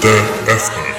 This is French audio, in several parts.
TF1.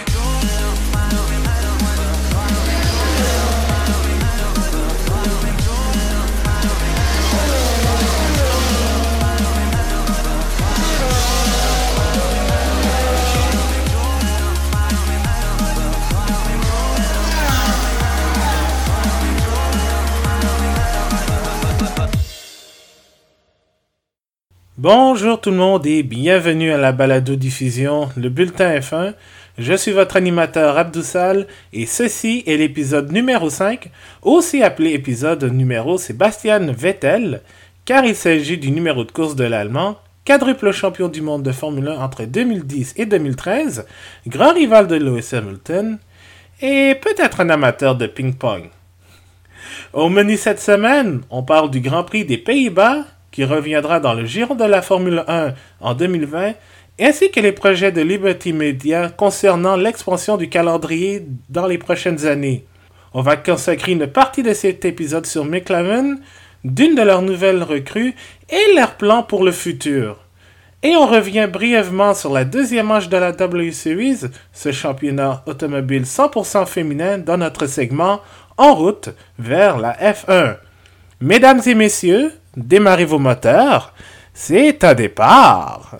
Bonjour tout le monde et bienvenue à la balado-diffusion, le bulletin F1. Je suis votre animateur Abdoussal et ceci est l'épisode numéro 5, aussi appelé épisode numéro Sébastien Vettel, car il s'agit du numéro de course de l'Allemand, quadruple champion du monde de Formule 1 entre 2010 et 2013, grand rival de Lewis Hamilton et peut-être un amateur de ping-pong. Au menu cette semaine, on parle du Grand Prix des Pays-Bas, qui reviendra dans le giron de la Formule 1 en 2020, ainsi que les projets de Liberty Media concernant l'expansion du calendrier dans les prochaines années. On va consacrer une partie de cet épisode sur McLaren, d'une de leurs nouvelles recrues et leurs plans pour le futur. Et on revient brièvement sur la deuxième manche de la W Series, ce championnat automobile 100% féminin dans notre segment En route vers la F1. Mesdames et messieurs, démarrez vos moteurs, c'est un départ.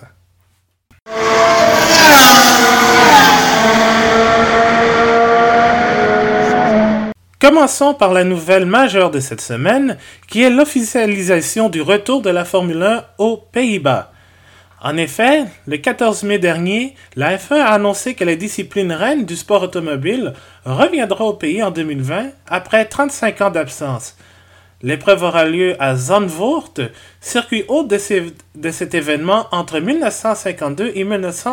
Commençons par la nouvelle majeure de cette semaine, qui est l'officialisation du retour de la Formule 1 aux Pays-Bas. En effet, le 14 mai dernier, la F1 a annoncé que la discipline reine du sport automobile reviendra au pays en 2020 après 35 ans d'absence. L'épreuve aura lieu à Zandvoort, circuit hôte de cet événement entre 1952 et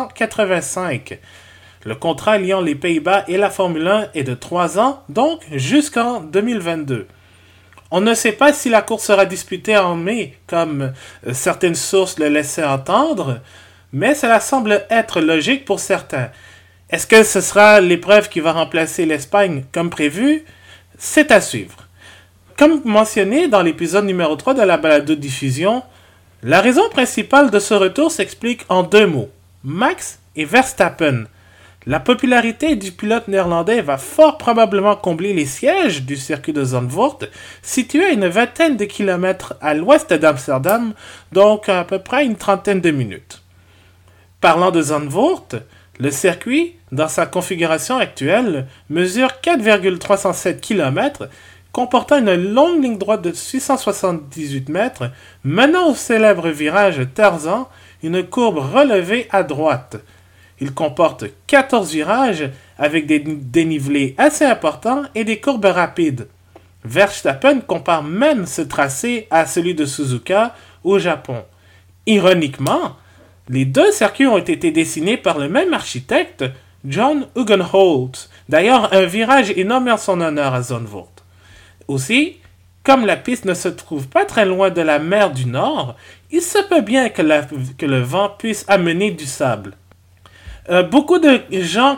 1985. Le contrat liant les Pays-Bas et la Formule 1 est de 3 ans, donc jusqu'en 2022. On ne sait pas si la course sera disputée en mai, comme certaines sources le laissaient entendre, mais cela semble être logique pour certains. Est-ce que ce sera l'épreuve qui va remplacer l'Espagne comme prévu? C'est à suivre. Comme mentionné dans l'épisode numéro 3 de la balado-diffusion, la raison principale de ce retour s'explique en 2 mots, Max et Verstappen. La popularité du pilote néerlandais va fort probablement combler les sièges du circuit de Zandvoort, situé à une vingtaine de kilomètres à l'ouest d'Amsterdam, donc à peu près une trentaine de minutes. Parlant de Zandvoort, le circuit, dans sa configuration actuelle, mesure 4,307 km, comportant une longue ligne droite de 678 mètres, menant au célèbre virage Tarzan, une courbe relevée à droite. Il comporte 14 virages avec des dénivelés assez importants et des courbes rapides. Verstappen compare même ce tracé à celui de Suzuka au Japon. Ironiquement, les deux circuits ont été dessinés par le même architecte, John Hugenholtz. D'ailleurs, un virage est nommé en son honneur à Zandvoort. Aussi, comme la piste ne se trouve pas très loin de la mer du Nord, il se peut bien que le vent puisse amener du sable. Beaucoup de gens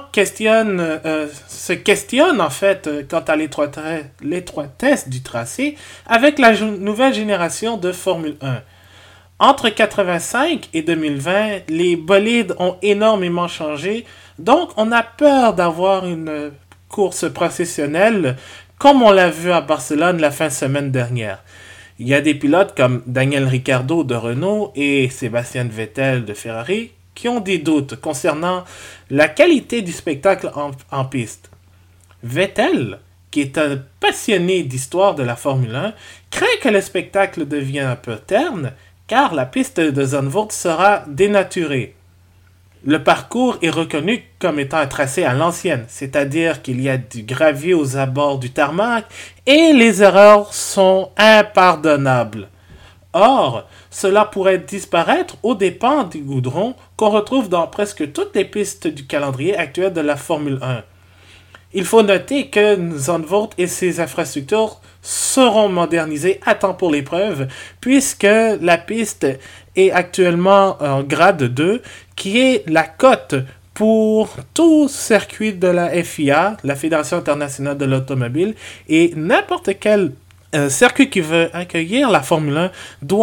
se questionnent en fait quant à l'étroitesse du tracé avec la nouvelle génération de Formule 1. Entre 1985 et 2020, les bolides ont énormément changé, donc on a peur d'avoir une course processionnelle comme on l'a vu à Barcelone la fin de semaine dernière. Il y a des pilotes comme Daniel Ricciardo de Renault et Sébastien Vettel de Ferrari qui ont des doutes concernant la qualité du spectacle en piste. Vettel, qui est un passionné d'histoire de la Formule 1, craint que le spectacle devienne un peu terne, car la piste de Zandvoort sera dénaturée. Le parcours est reconnu comme étant un tracé à l'ancienne, c'est-à-dire qu'il y a du gravier aux abords du tarmac et les erreurs sont impardonnables. Or, cela pourrait disparaître aux dépens du goudron qu'on retrouve dans presque toutes les pistes du calendrier actuel de la Formule 1. Il faut noter que Zandvoort et ses infrastructures seront modernisées à temps pour l'épreuve, puisque la piste est actuellement en grade 2, qui est la cote pour tout circuit de la FIA, la Fédération internationale de l'automobile, et n'importe quel circuit qui veut accueillir la Formule 1 doit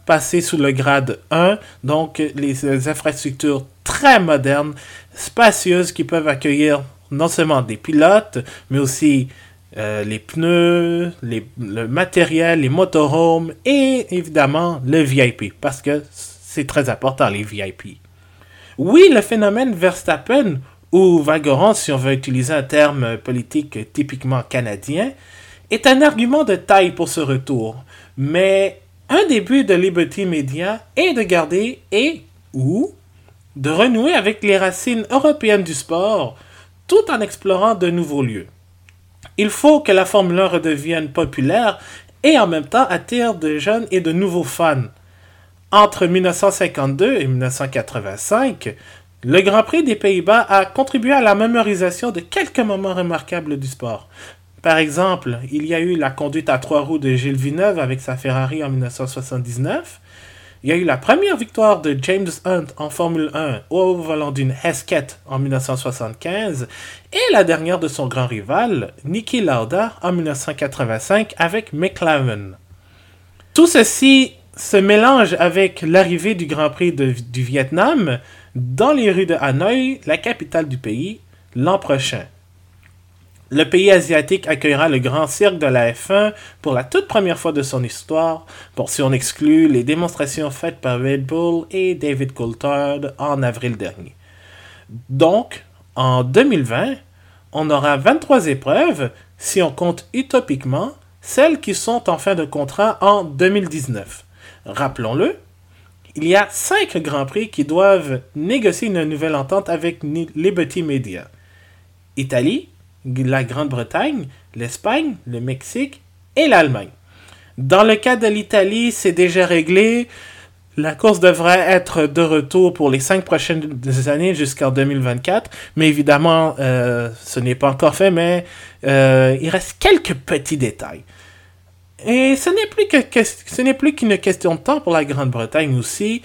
passer sous le grade 1, donc les infrastructures très modernes, spacieuses qui peuvent accueillir non seulement des pilotes, mais aussi les pneus, le matériel, les motorhomes et évidemment le VIP, parce que c'est très important les VIP. Oui, le phénomène Verstappen, ou Vagoran si on veut utiliser un terme politique typiquement canadien, est un argument de taille pour ce retour, mais un des buts de Liberty Media est de garder ou de renouer avec les racines européennes du sport, tout en explorant de nouveaux lieux. Il faut que la Formule 1 redevienne populaire et en même temps attire de jeunes et de nouveaux fans. Entre 1952 et 1985, le Grand Prix des Pays-Bas a contribué à la mémorisation de quelques moments remarquables du sport. Par exemple, il y a eu la conduite à 3 roues de Gilles Villeneuve avec sa Ferrari en 1979. Il y a eu la première victoire de James Hunt en Formule 1 au volant d'une Hesketh en 1975 et la dernière de son grand rival, Niki Lauda, en 1985 avec McLaren. Tout ceci se mélange avec l'arrivée du Grand Prix du Vietnam dans les rues de Hanoï, la capitale du pays, l'an prochain. Le pays asiatique accueillera le grand cirque de la F1 pour la toute première fois de son histoire, pour si on exclut les démonstrations faites par Red Bull et David Coulthard en avril dernier. Donc, en 2020, on aura 23 épreuves, si on compte utopiquement, celles qui sont en fin de contrat en 2019. Rappelons-le, il y a 5 Grands Prix qui doivent négocier une nouvelle entente avec Liberty Media. Italie, la Grande-Bretagne, l'Espagne, le Mexique et l'Allemagne. Dans le cas de l'Italie, c'est déjà réglé. La course devrait être de retour pour les 5 prochaines années jusqu'en 2024. Mais évidemment, ce n'est pas encore fait, mais il reste quelques petits détails. Et ce n'est plus qu'une question de temps pour la Grande-Bretagne aussi.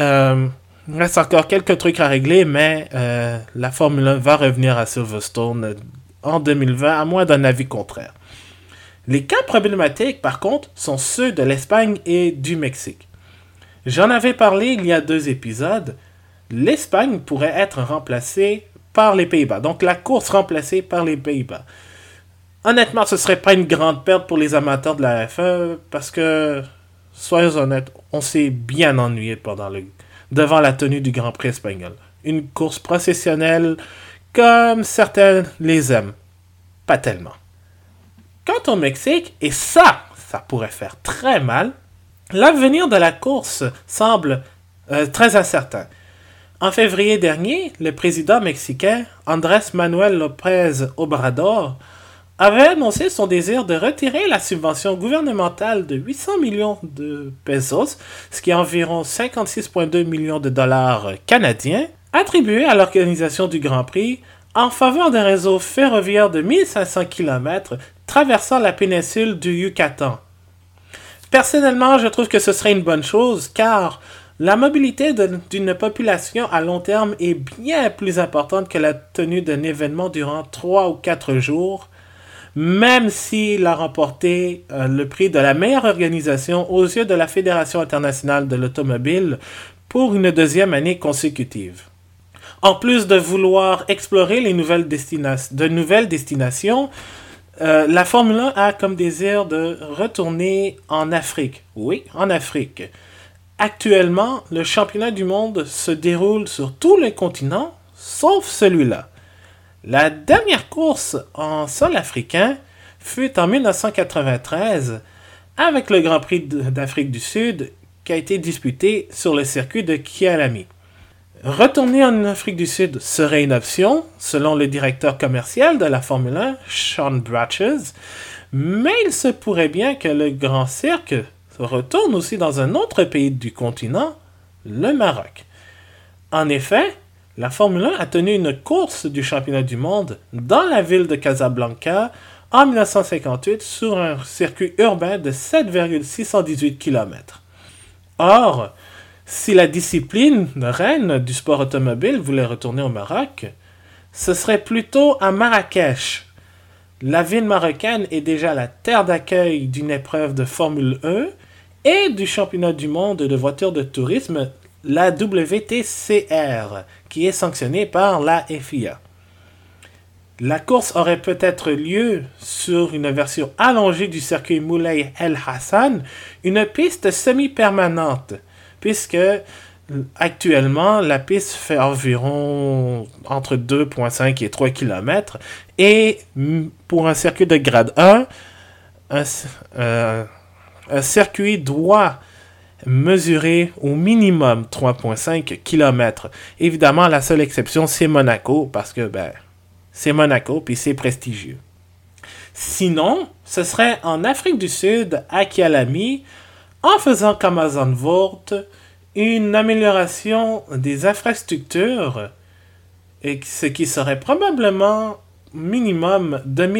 Il reste encore quelques trucs à régler, mais la Formule 1 va revenir à Silverstone en 2020, à moins d'un avis contraire. Les cas problématiques, par contre, sont ceux de l'Espagne et du Mexique. J'en avais parlé il y a 2 épisodes. L'Espagne pourrait être remplacée par les Pays-Bas. Donc la course remplacée par les Pays-Bas. Honnêtement, ce serait pas une grande perte pour les amateurs de la F1 parce que, soyons honnêtes, on s'est bien ennuyé devant la tenue du Grand Prix espagnol. Une course processionnelle comme certains les aiment. Pas tellement. Quant au Mexique, et ça pourrait faire très mal, l'avenir de la course semble très incertain. En février dernier, le président mexicain Andrés Manuel López Obrador avait annoncé son désir de retirer la subvention gouvernementale de 800 millions de pesos, ce qui est environ 56,2 millions de dollars canadiens, attribués à l'organisation du Grand Prix en faveur d'un réseau ferroviaire de 1500 km traversant la péninsule du Yucatan. Personnellement, je trouve que ce serait une bonne chose, car la mobilité d'une population à long terme est bien plus importante que la tenue d'un événement durant 3 ou 4 jours, même s'il a remporté le prix de la meilleure organisation aux yeux de la Fédération internationale de l'automobile pour une 2e année consécutive. En plus de vouloir explorer de nouvelles destinations, la Formule 1 a comme désir de retourner en Afrique. Oui, en Afrique. Actuellement, le championnat du monde se déroule sur tout le continent, sauf celui-là. La dernière course en sol africain fut en 1993 avec le Grand Prix d'Afrique du Sud qui a été disputé sur le circuit de Kialami. Retourner en Afrique du Sud serait une option, selon le directeur commercial de la Formule 1, Sean Bratches, mais il se pourrait bien que le Grand Cirque retourne aussi dans un autre pays du continent, le Maroc. En effet, la Formule 1 a tenu une course du championnat du monde dans la ville de Casablanca en 1958 sur un circuit urbain de 7,618 km. Or, si la discipline reine du sport automobile voulait retourner au Maroc, ce serait plutôt à Marrakech. La ville marocaine est déjà la terre d'accueil d'une épreuve de Formule 1 et du championnat du monde de voitures de tourisme, la WTCR, qui est sanctionnée par la FIA. La course aurait peut-être lieu sur une version allongée du circuit Moulay El Hassan, une piste semi-permanente, puisque actuellement la piste fait environ entre 2,5 et 3 km, et pour un circuit de grade 1, un circuit doit mesurer au minimum 3,5 km. Évidemment, la seule exception, c'est Monaco, parce que c'est Monaco, puis c'est prestigieux. Sinon, ce serait en Afrique du Sud, à Kialami, en faisant comme à Zandvoort, une amélioration des infrastructures, et ce qui serait probablement minimum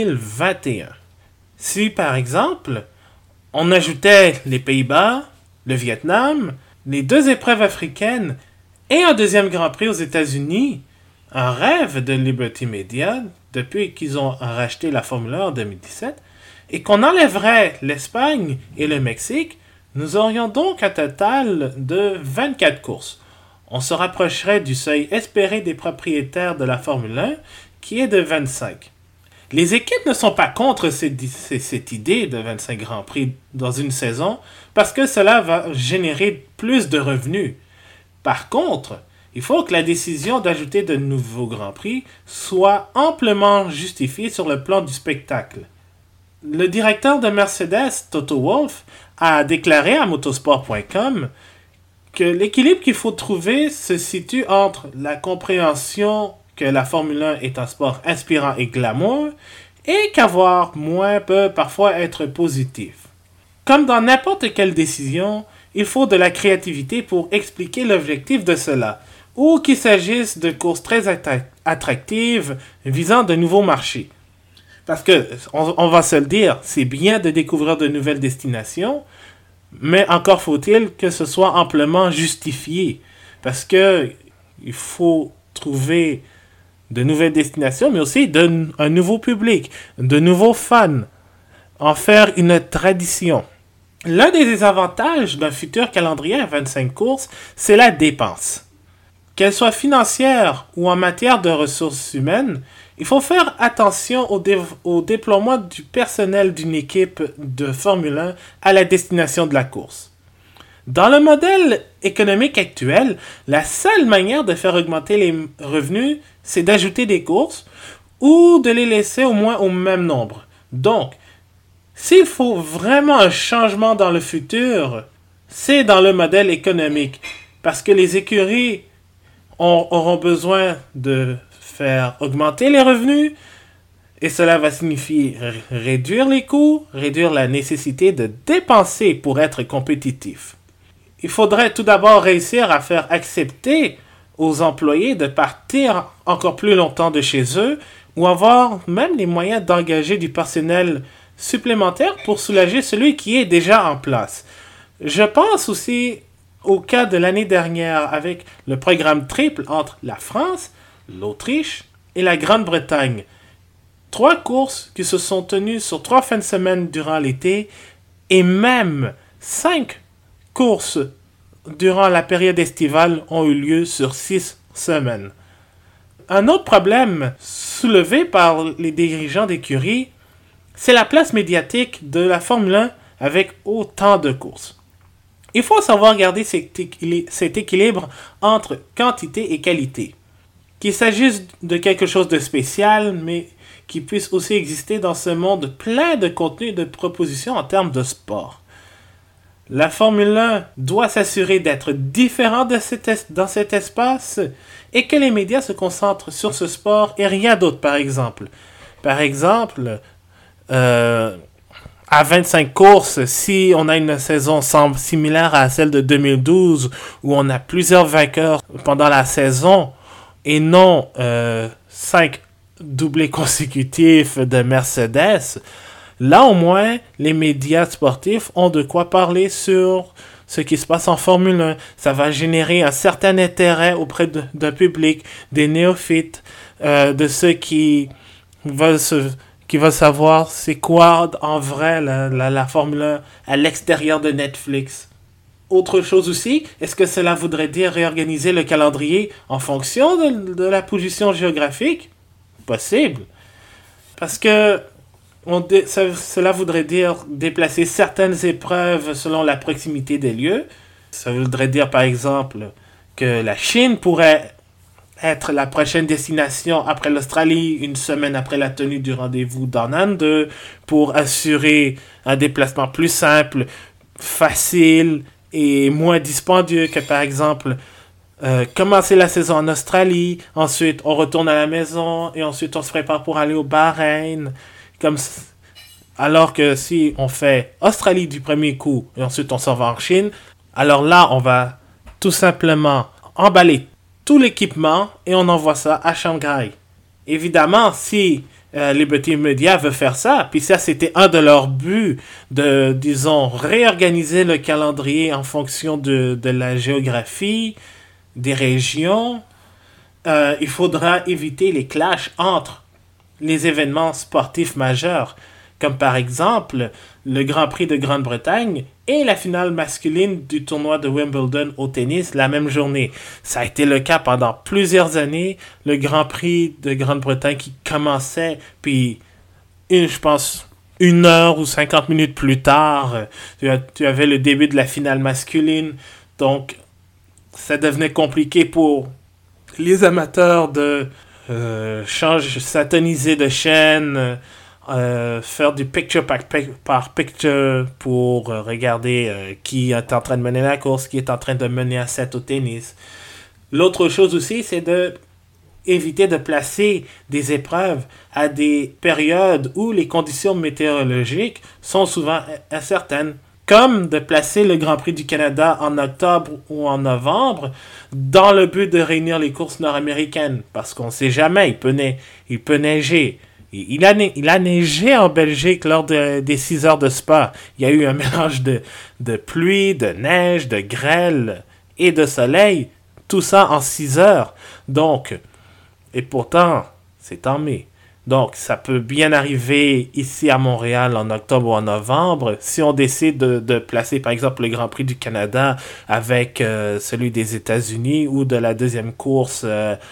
2021. Si, par exemple, on ajoutait les Pays-Bas, le Vietnam, les 2 épreuves africaines et un deuxième Grand Prix aux États-Unis, un rêve de Liberty Media depuis qu'ils ont racheté la Formule 1 en 2017, et qu'on enlèverait l'Espagne et le Mexique, nous aurions donc un total de 24 courses. On se rapprocherait du seuil espéré des propriétaires de la Formule 1, qui est de 25. Les équipes ne sont pas contre cette idée de 25 Grands Prix dans une saison, parce que cela va générer plus de revenus. Par contre, il faut que la décision d'ajouter de nouveaux Grands Prix soit amplement justifiée sur le plan du spectacle. Le directeur de Mercedes, Toto Wolff, a déclaré à motorsport.com que l'équilibre qu'il faut trouver se situe entre la compréhension que la Formule 1 est un sport inspirant et glamour, et qu'avoir moins peut parfois être positif. Comme dans n'importe quelle décision, il faut de la créativité pour expliquer l'objectif de cela, ou qu'il s'agisse de courses très attractives visant de nouveaux marchés. Parce que, on va se le dire, c'est bien de découvrir de nouvelles destinations, mais encore faut-il que ce soit amplement justifié. Parce que il faut trouver de nouvelles destinations, mais aussi un nouveau public, de nouveaux fans, en faire une tradition. L'un des désavantages d'un futur calendrier à 25 courses, c'est la dépense. Qu'elle soit financière ou en matière de ressources humaines, il faut faire attention au déploiement du personnel d'une équipe de Formule 1 à la destination de la course. Dans le modèle économique actuel, la seule manière de faire augmenter les revenus, c'est d'ajouter des courses ou de les laisser au moins au même nombre. Donc, s'il faut vraiment un changement dans le futur, c'est dans le modèle économique. Parce que les écuries auront besoin de faire augmenter les revenus, et cela va signifier réduire les coûts, réduire la nécessité de dépenser pour être compétitif. Il faudrait tout d'abord réussir à faire accepter aux employés de partir encore plus longtemps de chez eux, ou avoir même les moyens d'engager du personnel supplémentaire pour soulager celui qui est déjà en place. Je pense aussi au cas de l'année dernière avec le programme triple entre la France, l'Autriche et la Grande-Bretagne. 3 courses qui se sont tenues sur 3 fins de semaine durant l'été, et même 5 courses durant la période estivale ont eu lieu sur 6 semaines. Un autre problème soulevé par les dirigeants d'écurie, c'est la place médiatique de la Formule 1 avec autant de courses. Il faut savoir garder cet équilibre entre quantité et qualité. Qu'il s'agisse de quelque chose de spécial, mais qui puisse aussi exister dans ce monde plein de contenus et de propositions en termes de sport. La Formule 1 doit s'assurer d'être différent dans cet espace et que les médias se concentrent sur ce sport et rien d'autre, par exemple. Par exemple, à 25 courses, si on a une saison similaire à celle de 2012, où on a plusieurs vainqueurs pendant la saison, et non 5 doublés consécutifs de Mercedes, là au moins, les médias sportifs ont de quoi parler sur ce qui se passe en Formule 1. Ça va générer un certain intérêt auprès d'un public, des néophytes, de ceux qui qui va savoir c'est quoi en vrai la Formule 1 à l'extérieur de Netflix. Autre chose aussi, est-ce que cela voudrait dire réorganiser le calendrier en fonction de la position géographique? Possible. Parce que cela voudrait dire déplacer certaines épreuves selon la proximité des lieux. Ça voudrait dire par exemple que la Chine pourrait être la prochaine destination après l'Australie, une semaine après la tenue du rendez-vous d'Ornan 2, pour assurer un déplacement plus simple, facile et moins dispendieux que par exemple commencer la saison en Australie, ensuite on retourne à la maison et ensuite on se prépare pour aller au Bahreïn. Alors que si on fait Australie du premier coup et ensuite on s'en va en Chine, alors là on va tout simplement emballer tout l'équipement et on envoie ça à Shanghai. Évidemment, si Liberty Media veut faire ça, puis ça c'était un de leurs buts de, disons, réorganiser le calendrier en fonction de la géographie, des régions, il faudra éviter les clashs entre les événements sportifs majeurs, comme par exemple le Grand Prix de Grande-Bretagne et la finale masculine du tournoi de Wimbledon au tennis la même journée. Ça a été le cas pendant plusieurs années. Le Grand Prix de Grande-Bretagne qui commençait, puis je pense 1 heure ou 50 minutes plus tard, tu avais le début de la finale masculine. Donc, ça devenait compliqué pour les amateurs de s'intoniser de chaîne, faire du picture par picture pour regarder qui est en train de mener la course, qui est en train de mener un set au tennis. L'autre chose aussi, c'est de éviter de placer des épreuves à des périodes où les conditions météorologiques sont souvent incertaines, comme de placer le Grand Prix du Canada en octobre ou en novembre dans le but de réunir les courses nord-américaines, parce qu'on ne sait jamais, il peut neiger. Il a neigé en Belgique lors des 6 heures de Spa. Il y a eu un mélange de pluie, de neige, de grêle et de soleil. Tout ça en 6 heures. Donc, et pourtant, c'est en mai. Donc, ça peut bien arriver ici à Montréal en octobre ou en novembre. Si on décide de placer, par exemple, le Grand Prix du Canada avec celui des États-Unis ou de la deuxième course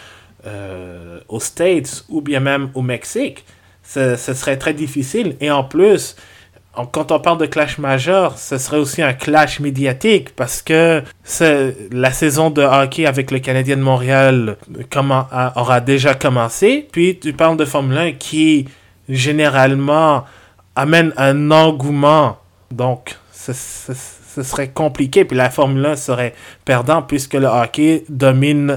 aux States ou bien même au Mexique, ce serait très difficile. Et en plus, quand on parle de clash majeur, ce serait aussi un clash médiatique parce que la saison de hockey avec le Canadien de Montréal aura déjà commencé. Puis tu parles de Formule 1 qui généralement amène un engouement. Donc, ce serait compliqué. Puis la Formule 1 serait perdant puisque le hockey domine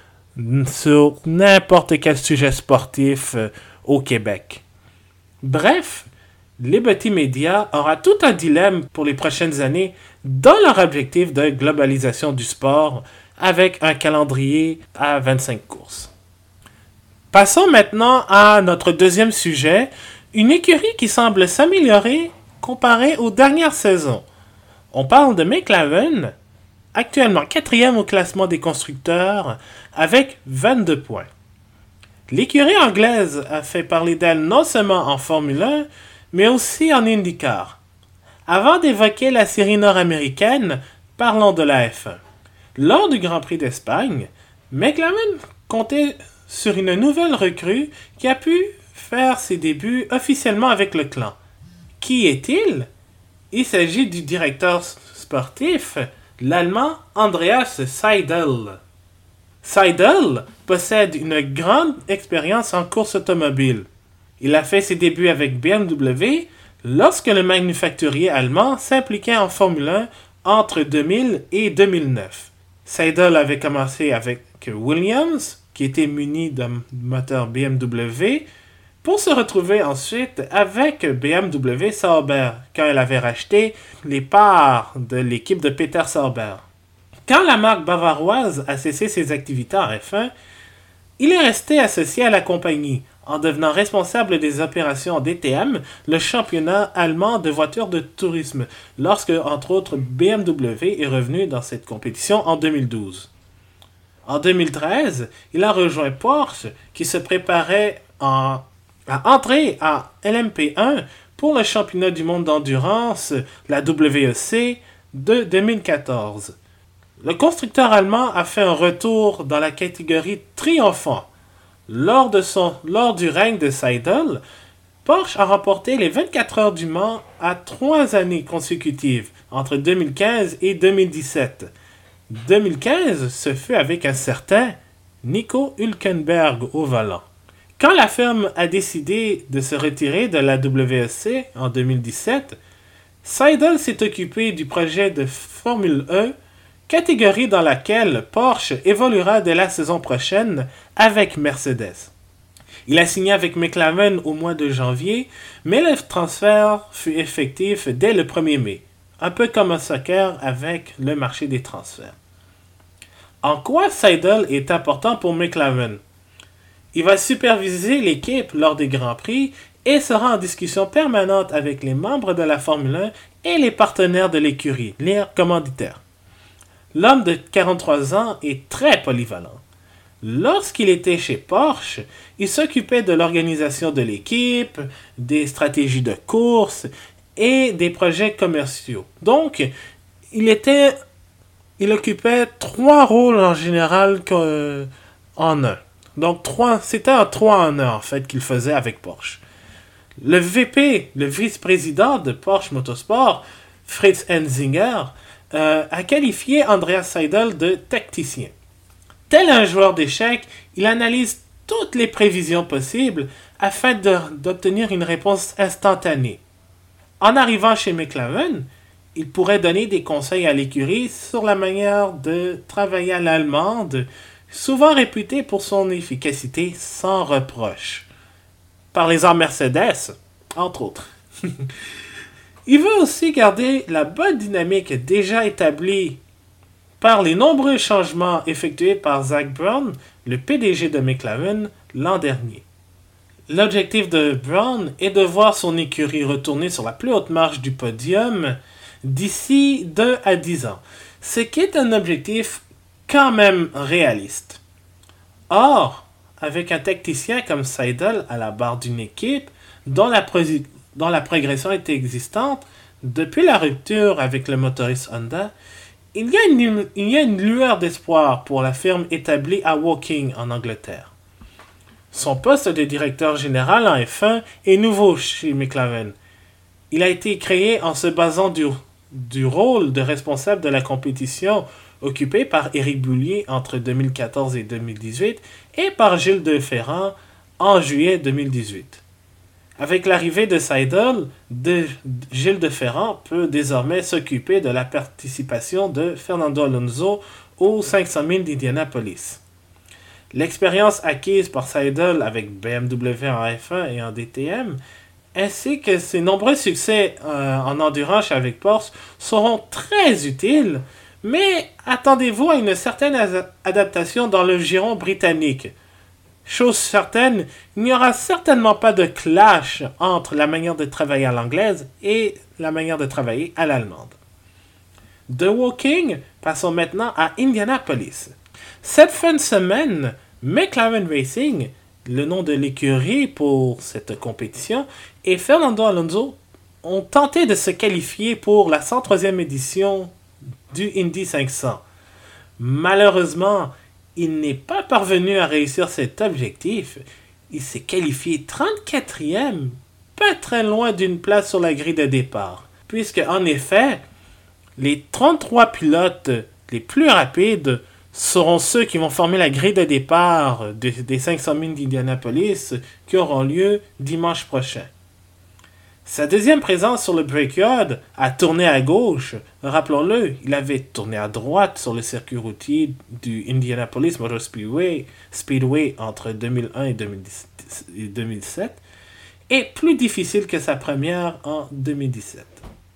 sur n'importe quel sujet sportif au Québec. Bref, Liberty Media aura tout un dilemme pour les prochaines années dans leur objectif de globalisation du sport avec un calendrier à 25 courses. Passons maintenant à notre deuxième sujet, une écurie qui semble s'améliorer comparée aux dernières saisons. On parle de McLaren, actuellement 4e au classement des constructeurs avec 22 points. L'écurie anglaise a fait parler d'elle non seulement en Formule 1, mais aussi en IndyCar. Avant d'évoquer la série nord-américaine, parlons de la F1. Lors du Grand Prix d'Espagne, McLaren comptait sur une nouvelle recrue qui a pu faire ses débuts officiellement avec le clan. Qui est-il? Il s'agit du directeur sportif, l'Allemand Andreas Seidl. Seidl possède une grande expérience en course automobile. Il a fait ses débuts avec BMW lorsque le manufacturier allemand s'impliquait en Formule 1 entre 2000 et 2009. Seidl avait commencé avec Williams, qui était muni d'un moteur BMW, pour se retrouver ensuite avec BMW Sauber, quand elle avait racheté les parts de l'équipe de Peter Sauber. Quand la marque bavaroise a cessé ses activités en F1, il est resté associé à la compagnie, en devenant responsable des opérations DTM, le championnat allemand de voitures de tourisme, lorsque, entre autres, BMW est revenu dans cette compétition en 2012. En 2013, il a rejoint Porsche, qui se préparait en a entré en LMP1 pour le championnat du monde d'endurance, la WEC, de 2014. Le constructeur allemand a fait un retour dans la catégorie triomphant. Lors du règne de Seidl, Porsche a remporté les 24 heures du Mans à 3 années consécutives, entre 2015 et 2017. 2015, ce fut avec un certain Nico Hülkenberg au volant. Quand la firme a décidé de se retirer de la WEC en 2017, Seidl s'est occupé du projet de Formule E, catégorie dans laquelle Porsche évoluera dès la saison prochaine avec Mercedes. Il a signé avec McLaren au mois de janvier, mais le transfert fut effectif dès le 1er mai, un peu comme un soccer avec le marché des transferts. En quoi Seidl est important pour McLaren? Il va superviser l'équipe lors des Grands Prix et sera en discussion permanente avec les membres de la Formule 1 et les partenaires de l'écurie, les commanditaires. L'homme de 43 ans est très polyvalent. Lorsqu'il était chez Porsche, il s'occupait de l'organisation de l'équipe, des stratégies de course et des projets commerciaux. Donc, il occupait 3 rôles en général en un. Donc, c'était un 3 en 1 en fait qu'il faisait avec Porsche. Le VP, le vice-président de Porsche Motorsport, Fritz Enzinger, a qualifié Andreas Seidl de tacticien. Tel un joueur d'échecs, il analyse toutes les prévisions possibles afin d'obtenir une réponse instantanée. En arrivant chez McLaren, il pourrait donner des conseils à l'écurie sur la manière de travailler à l'allemande, souvent réputée pour son efficacité sans reproche. Parlez-en Mercedes, entre autres. Il veut aussi garder la bonne dynamique déjà établie par les nombreux changements effectués par Zak Brown, le PDG de McLaren, l'an dernier. L'objectif de Brown est de voir son écurie retourner sur la plus haute marche du podium d'ici 2 à 10 ans, ce qui est un objectif quand même réaliste. Or, avec un tacticien comme Seidl à la barre d'une équipe dont la progression est existante depuis la rupture avec le motoriste Honda, il y a une lueur d'espoir pour la firme établie à Woking en Angleterre. Son poste de directeur général en F1 est nouveau chez McLaren. Il a été créé en se basant du rôle de responsable de la compétition occupé par Éric Boulier entre 2014 et 2018 et par Gilles Deferrand en juillet 2018. Avec l'arrivée de Seidl, Gilles Deferrand peut désormais s'occuper de la participation de Fernando Alonso aux 500 000 d'Indianapolis. L'expérience acquise par Seidl avec BMW en F1 et en DTM, ainsi que ses nombreux succès en endurance avec Porsche seront très utiles, mais attendez-vous à une certaine adaptation dans le giron britannique. Chose certaine, il n'y aura certainement pas de clash entre la manière de travailler à l'anglaise et la manière de travailler à l'allemande. De Woking, passons maintenant à Indianapolis. Cette fin de semaine, McLaren Racing, le nom de l'écurie pour cette compétition, et Fernando Alonso ont tenté de se qualifier pour la 103e édition du Indy 500. Malheureusement, il n'est pas parvenu à réussir cet objectif. Il s'est qualifié 34e, pas très loin d'une place sur la grille de départ. Puisque, en effet, les 33 pilotes les plus rapides seront ceux qui vont former la grille de départ des 500 000 d'Indianapolis qui auront lieu dimanche prochain. Sa deuxième présence sur le Brickyard a tourné à gauche. Rappelons-le, il avait tourné à droite sur le circuit routier du Indianapolis Motor Speedway entre 2001 et 2007, et plus difficile que sa première en 2017.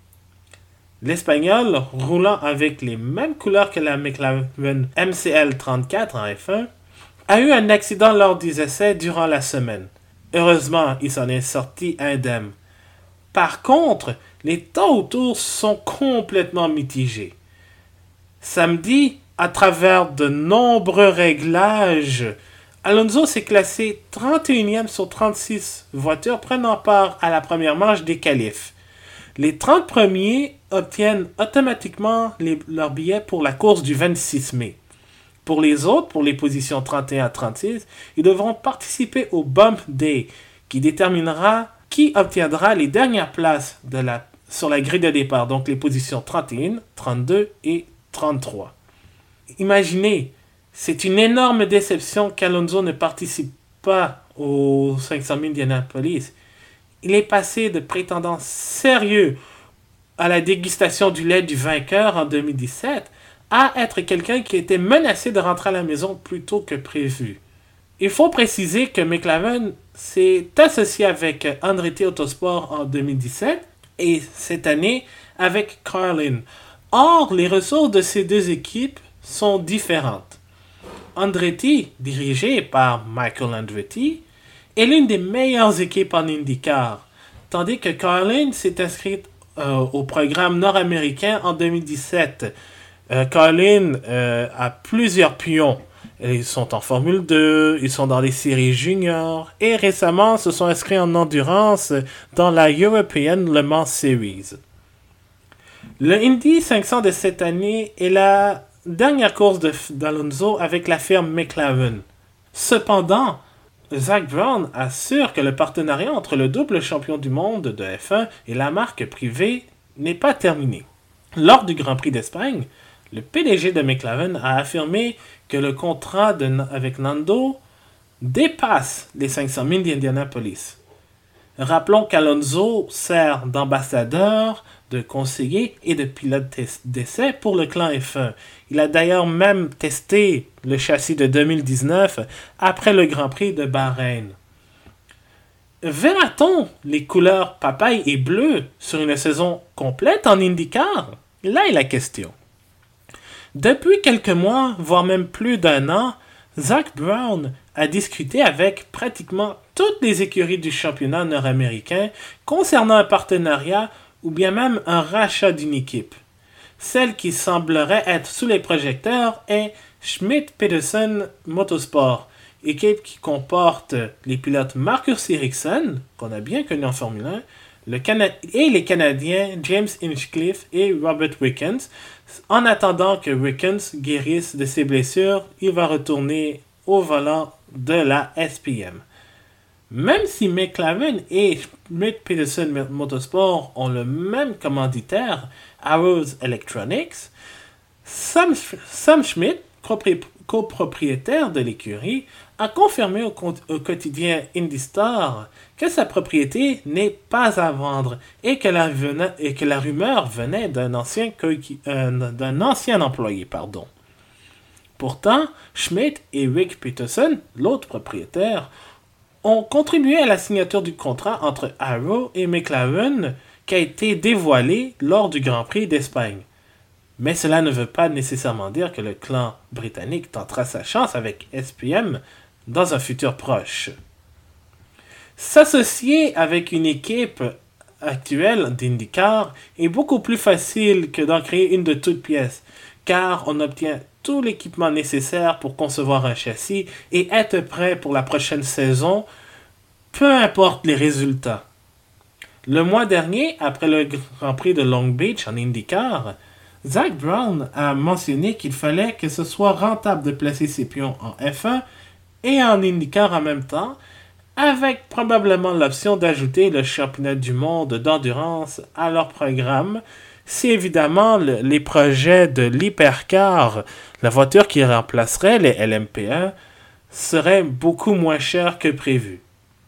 L'Espagnol, roulant avec les mêmes couleurs que la McLaren MCL 34 en F1, a eu un accident lors des essais durant la semaine. Heureusement, il s'en est sorti indemne. Par contre, les temps autour sont complètement mitigés. Samedi, à travers de nombreux réglages Alonso s'est classé 31e sur 36 voitures prenant part à la première manche des qualifs. Les 30 premiers obtiennent automatiquement leurs billets pour la course du 26 mai. Pour les autres, pour les positions 31 à 36, ils devront participer au Bump Day, qui déterminera qui obtiendra les dernières places sur la grille de départ, donc les positions 31, 32 et 33. Imaginez, c'est une énorme déception qu'Alonso ne participe pas aux 500 000 d'Indianapolis. Il est passé de prétendant sérieux à la dégustation du lait du vainqueur en 2017 à être quelqu'un qui était menacé de rentrer à la maison plus tôt que prévu. Il faut préciser que McLaren s'est associé avec Andretti Autosport en 2017 et cette année avec Carlin. Or, les ressources de ces deux équipes sont différentes. Andretti, dirigé par Michael Andretti, est l'une des meilleures équipes en IndyCar, tandis que Carlin s'est inscrit au programme nord-américain en 2017. Carlin a plusieurs pions. Ils sont en Formule 2, ils sont dans les séries juniors et récemment se sont inscrits en endurance dans la European Le Mans Series. Le Indy 500 de cette année est la dernière course d'Alonso avec la firme McLaren. Cependant, Zak Brown assure que le partenariat entre le double champion du monde de F1 et la marque privée n'est pas terminé. Lors du Grand Prix d'Espagne, le PDG de McLaren a affirmé que le contrat avec Nando dépasse les 500 000 d'Indianapolis. Rappelons qu'Alonso sert d'ambassadeur, de conseiller et de pilote d'essai pour le clan F1. Il a d'ailleurs même testé le châssis de 2019 après le Grand Prix de Bahreïn. Verra-t-on les couleurs papaye et bleu sur une saison complète en IndyCar? Là est la question. Depuis quelques mois, voire même plus d'un an, Zak Brown a discuté avec pratiquement toutes les écuries du championnat nord-américain concernant un partenariat ou bien même un rachat d'une équipe. Celle qui semblerait être sous les projecteurs est Schmidt-Peterson Motorsport, équipe qui comporte les pilotes Marcus Ericsson, qu'on a bien connu en Formule 1, et les Canadiens James Hinchcliffe et Robert Wickens. En attendant que Wickens guérisse de ses blessures, il va retourner au volant de la SPM. Même si McLaren et Schmidt-Peterson Motorsport ont le même commanditaire, Arrows Electronics, Sam Schmidt, copropriétaire de l'écurie, a confirmé au quotidien IndyStar que sa propriété n'est pas à vendre et que la rumeur venait d'un ancien employé. Pourtant, Schmidt et Rick Peterson, l'autre propriétaire, ont contribué à la signature du contrat entre Arrow et McLaren qui a été dévoilé lors du Grand Prix d'Espagne. Mais cela ne veut pas nécessairement dire que le clan britannique tentera sa chance avec SPM dans un futur proche. S'associer avec une équipe actuelle d'IndyCar est beaucoup plus facile que d'en créer une de toutes pièces, car on obtient tout l'équipement nécessaire pour concevoir un châssis et être prêt pour la prochaine saison, peu importe les résultats. Le mois dernier, après le Grand Prix de Long Beach en IndyCar, Zak Brown a mentionné qu'il fallait que ce soit rentable de placer ses pions en F1 et en IndyCar en même temps, avec probablement l'option d'ajouter le championnat du monde d'endurance à leur programme, si évidemment les projets de l'hypercar, la voiture qui remplacerait les LMP1, seraient beaucoup moins chers que prévu.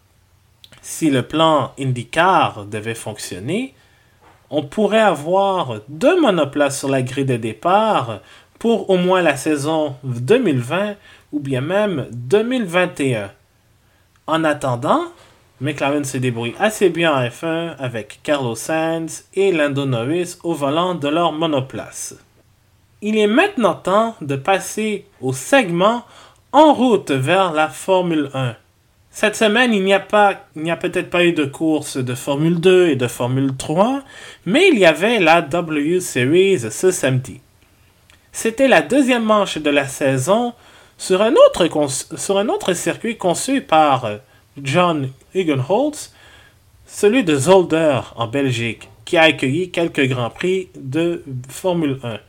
Si le plan IndyCar devait fonctionner, on pourrait avoir 2 monoplaces sur la grille de départ pour au moins la saison 2020 ou bien même 2021. En attendant, McLaren se débrouille assez bien en F1 avec Carlos Sainz et Lando Norris au volant de leur monoplace. Il est maintenant temps de passer au segment en route vers la Formule 1. Cette semaine, il n'y a peut-être pas eu de course de Formule 2 et de Formule 3, mais il y avait la W Series ce samedi. C'était la deuxième manche de la saison Sur un autre circuit conçu par John Hugenholtz, celui de Zolder en Belgique, qui a accueilli quelques grands prix de Formule 1.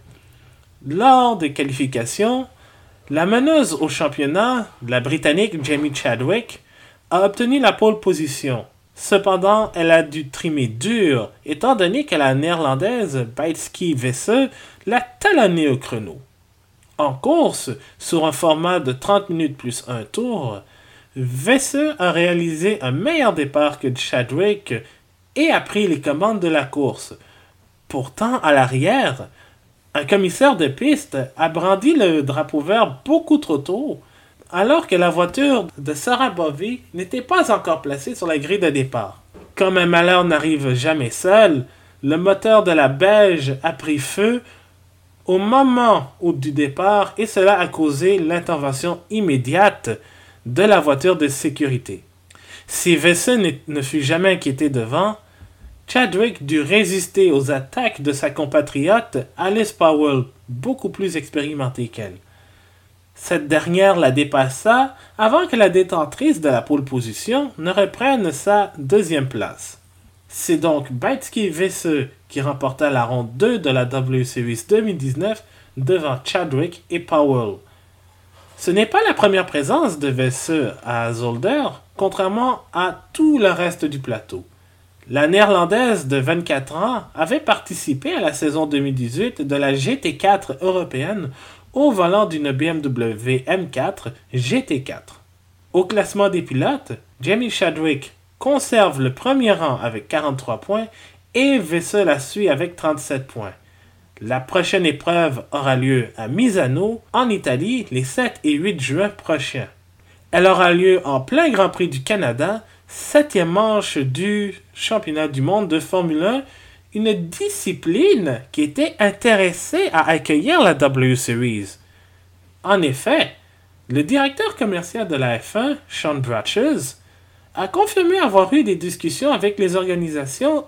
Lors des qualifications, la meneuse au championnat, la Britannique Jamie Chadwick, a obtenu la pole position. Cependant, elle a dû trimer dur, étant donné que la Néerlandaise Bijtske Wisse l'a talonnée au chrono. En course, sur un format de 30 minutes plus un tour, Wisse a réalisé un meilleur départ que Chadwick et a pris les commandes de la course. Pourtant, à l'arrière, un commissaire de piste a brandi le drapeau vert beaucoup trop tôt, alors que la voiture de Sarah Bovy n'était pas encore placée sur la grille de départ. Comme un malheur n'arrive jamais seul, le moteur de la Belge a pris feu au moment du départ et cela a causé l'intervention immédiate de la voiture de sécurité. Si Wisse ne fut jamais inquiété devant, Chadwick dut résister aux attaques de sa compatriote Alice Powell, beaucoup plus expérimentée qu'elle. Cette dernière la dépassa avant que la détentrice de la pole position ne reprenne sa deuxième place. C'est donc Bijtske Wisse qui remporta la ronde 2 de la W Series 2019 devant Chadwick et Powell. Ce n'est pas la première présence de Wisse à Zolder, contrairement à tout le reste du plateau. La Néerlandaise de 24 ans avait participé à la saison 2018 de la GT4 européenne au volant d'une BMW M4 GT4. Au classement des pilotes, Jamie Chadwick conserve le premier rang avec 43 points et Wisse la suit avec 37 points. La prochaine épreuve aura lieu à Misano, en Italie, les 7 et 8 juin prochains. Elle aura lieu en plein Grand Prix du Canada, 7e manche du championnat du monde de Formule 1, une discipline qui était intéressée à accueillir la W Series. En effet, le directeur commercial de la F1, Sean Bratches, a confirmé avoir eu des discussions avec les organisateurs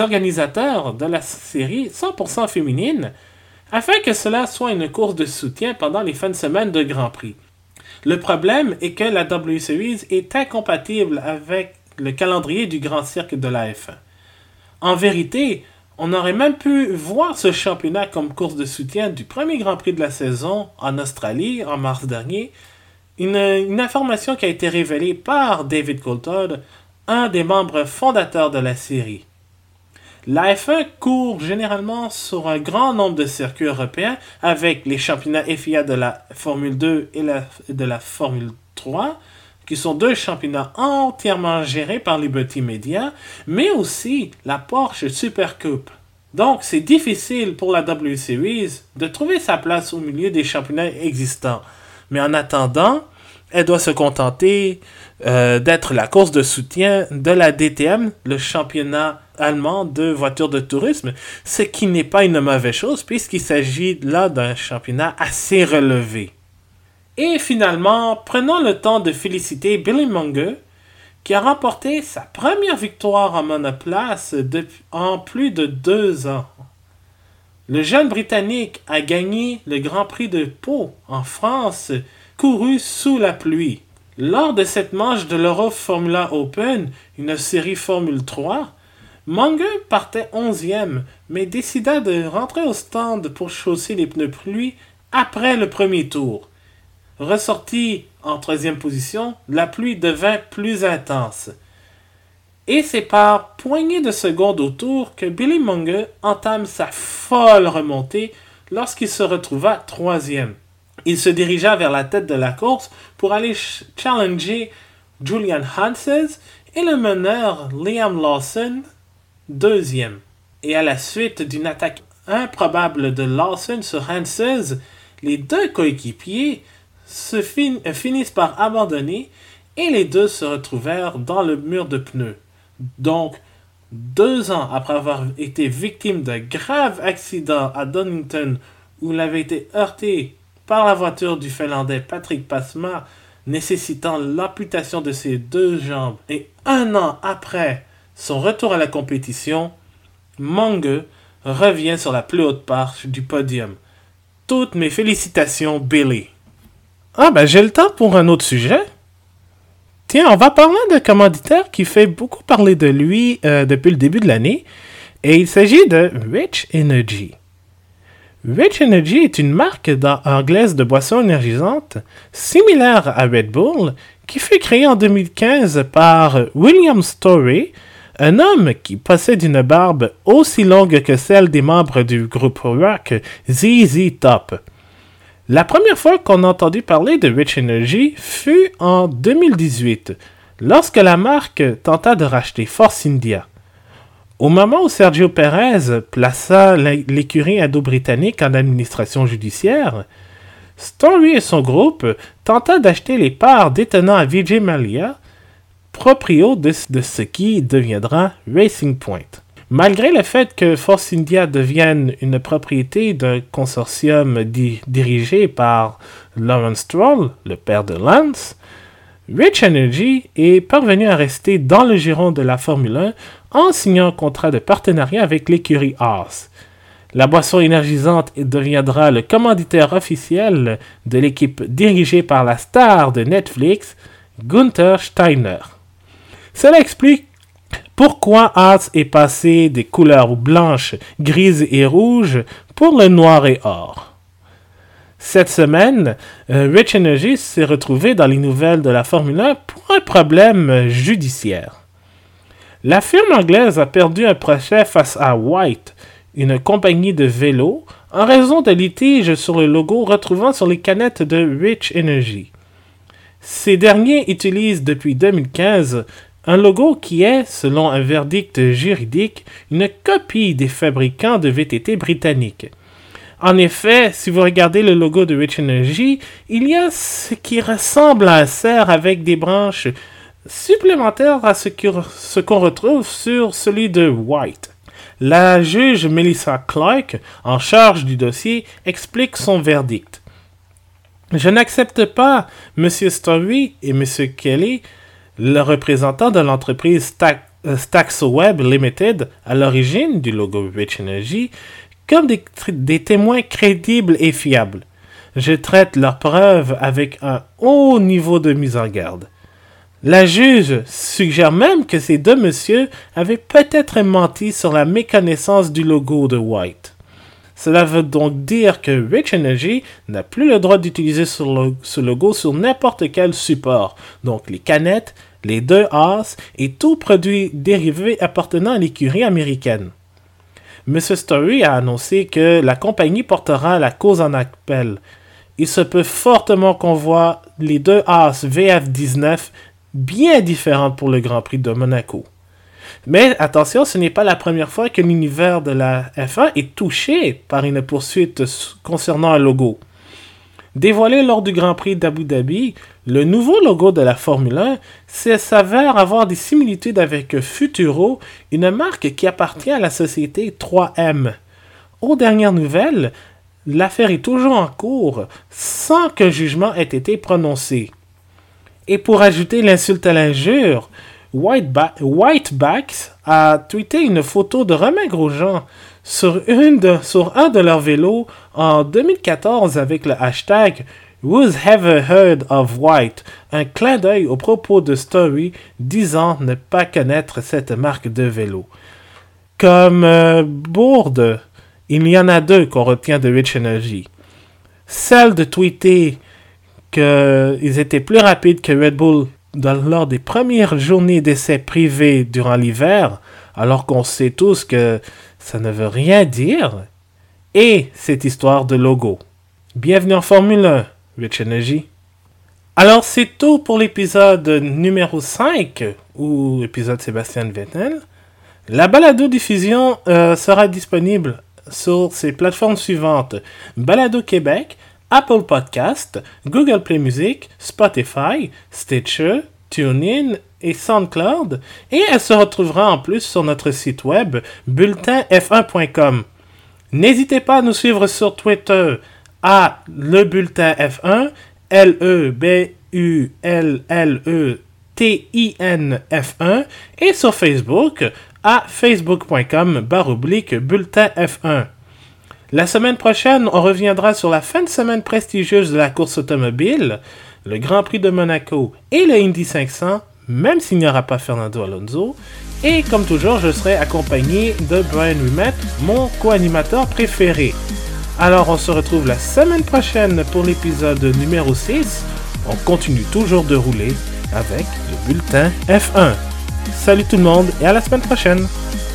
de la série 100% féminine afin que cela soit une course de soutien pendant les fins de semaine de Grand Prix. Le problème est que la W Series est incompatible avec le calendrier du Grand Cirque de la F1. En vérité, on aurait même pu voir ce championnat comme course de soutien du premier Grand Prix de la saison en Australie en mars dernier, une information qui a été révélée par David Coulthard, un des membres fondateurs de la série. La F1 court généralement sur un grand nombre de circuits européens avec les championnats FIA de la Formule 2 et de la Formule 3, qui sont deux championnats entièrement gérés par Liberty Media, mais aussi la Porsche Super Cup. Donc, c'est difficile pour la W Series de trouver sa place au milieu des championnats existants. Mais en attendant, elle doit se contenter d'être la course de soutien de la DTM, le championnat allemand de voitures de tourisme, ce qui n'est pas une mauvaise chose puisqu'il s'agit là d'un championnat assez relevé. Et finalement, prenons le temps de féliciter Billy Monger, qui a remporté sa première victoire en monoplace en plus de 2 ans. Le jeune Britannique a gagné le Grand Prix de Pau en France, couru sous la pluie. Lors de cette manche de l'Euro Formula Open, une série Formule 3, Monger partait 11e, mais décida de rentrer au stand pour chausser les pneus pluie après le premier tour. Ressorti en 3e position, la pluie devint plus intense. Et c'est par poignée de secondes au tour que Billy Monger entame sa folle remontée lorsqu'il se retrouva 3e. Il se dirigea vers la tête de la course pour aller challenger Julian Hanses et le meneur Liam Lawson, 2e. Et à la suite d'une attaque improbable de Lawson sur Hanses, les deux coéquipiers finissent par abandonner et les deux se retrouvèrent dans le mur de pneus. Donc, 2 ans après avoir été victime d'un grave accident à Donington où il avait été heurté par la voiture du Finlandais Patrick Pasma, nécessitant l'amputation de ses 2 jambes, et 1 an après son retour à la compétition, Monger revient sur la plus haute marche du podium. Toutes mes félicitations, Billy. Ah ben j'ai le temps pour un autre sujet. Tiens, on va parler d'un commanditaire qui fait beaucoup parler de lui depuis le début de l'année, et il s'agit de Rich Energy. Rich Energy est une marque anglaise de boissons énergisantes similaire à Red Bull qui fut créée en 2015 par William Storey, un homme qui possède une barbe aussi longue que celle des membres du groupe rock ZZ Top. La première fois qu'on a entendu parler de Rich Energy fut en 2018, lorsque la marque tenta de racheter Force India. Au moment où Sergio Pérez plaça l'écurie indo-britannique en administration judiciaire, Storey et son groupe tenta d'acheter les parts détenant à Vijay Mallya, proprio de ce qui deviendra Racing Point. Malgré le fait que Force India devienne une propriété d'un consortium dirigé par Lawrence Stroll, le père de Lance, Rich Energy est parvenu à rester dans le giron de la Formule 1 en signant un contrat de partenariat avec l'écurie Haas. La boisson énergisante deviendra le commanditaire officiel de l'équipe dirigée par la star de Netflix, Gunther Steiner. Cela explique pourquoi Haas est passé des couleurs blanches, grises et rouges pour le noir et or. Cette semaine, Rich Energy s'est retrouvé dans les nouvelles de la Formule 1 pour un problème judiciaire. La firme anglaise a perdu un procès face à White, une compagnie de vélos, en raison de litiges sur le logo retrouvant sur les canettes de Rich Energy. Ces derniers utilisent depuis 2015 un logo qui est, selon un verdict juridique, une copie des fabricants de VTT britanniques. En effet, si vous regardez le logo de Rich Energy, il y a ce qui ressemble à un cerf avec des branches supplémentaires à ce qu'on retrouve sur celui de White. La juge Melissa Clark, en charge du dossier, explique son verdict. « Je n'accepte pas M. Storey et M. Kelly, le représentant de l'entreprise StaxoWeb Limited à l'origine du logo Rich Energy, comme des témoins crédibles et fiables. Je traite leurs preuves avec un haut niveau de mise en garde. La juge suggère même que ces deux messieurs avaient peut-être menti sur la méconnaissance du logo de White. Cela veut donc dire que Rich Energy n'a plus le droit d'utiliser ce logo sur n'importe quel support, donc les canettes, les deux Haas et tout produit dérivé appartenant à l'écurie américaine. M. Storey a annoncé que la compagnie portera la cause en appel. Il se peut fortement qu'on voit les deux Haas VF19 bien différentes pour le Grand Prix de Monaco. Mais attention, ce n'est pas la première fois que l'univers de la F1 est touché par une poursuite concernant un logo. Dévoilé lors du Grand Prix d'Abu Dhabi, le nouveau logo de la Formule 1 s'avère avoir des similitudes avec Futuro, une marque qui appartient à la société 3M. Aux dernières nouvelles, l'affaire est toujours en cours sans que jugement ait été prononcé. Et pour ajouter l'insulte à l'injure, Whitebacks a tweeté une photo de Romain Grosjean sur un de leurs vélos en 2014 avec le hashtag Who's Ever Heard of White, un clin d'œil au propos de Storey disant ne pas connaître cette marque de vélo. Comme bourde, il y en a deux qu'on retient de Rich Energy. Celle de tweeter qu'ils étaient plus rapides que Red Bull lors des premières journées d'essais privés durant l'hiver, alors qu'on sait tous que ça ne veut rien dire, et cette histoire de logo. Bienvenue en Formule 1, Rich Energy. Alors c'est tout pour l'épisode numéro 5, ou épisode Sébastien Vettel. La balado-diffusion sera disponible sur ces plateformes suivantes: Balado Québec, Apple Podcast, Google Play Music, Spotify, Stitcher, TuneIn et SoundCloud, et elle se retrouvera en plus sur notre site web bulletinf1.com. N'hésitez pas à nous suivre sur Twitter à Le Bulletin F1, LEBULLETINF1, et sur Facebook à facebook.com/bulletin F1. La semaine prochaine, on reviendra sur la fin de semaine prestigieuse de la course automobile, le Grand Prix de Monaco et le Indy 500, même s'il n'y aura pas Fernando Alonso. Et comme toujours, je serai accompagné de Brian Ouimet, mon co-animateur préféré. Alors on se retrouve la semaine prochaine pour l'épisode numéro 6. On continue toujours de rouler avec le bulletin F1. Salut tout le monde et à la semaine prochaine!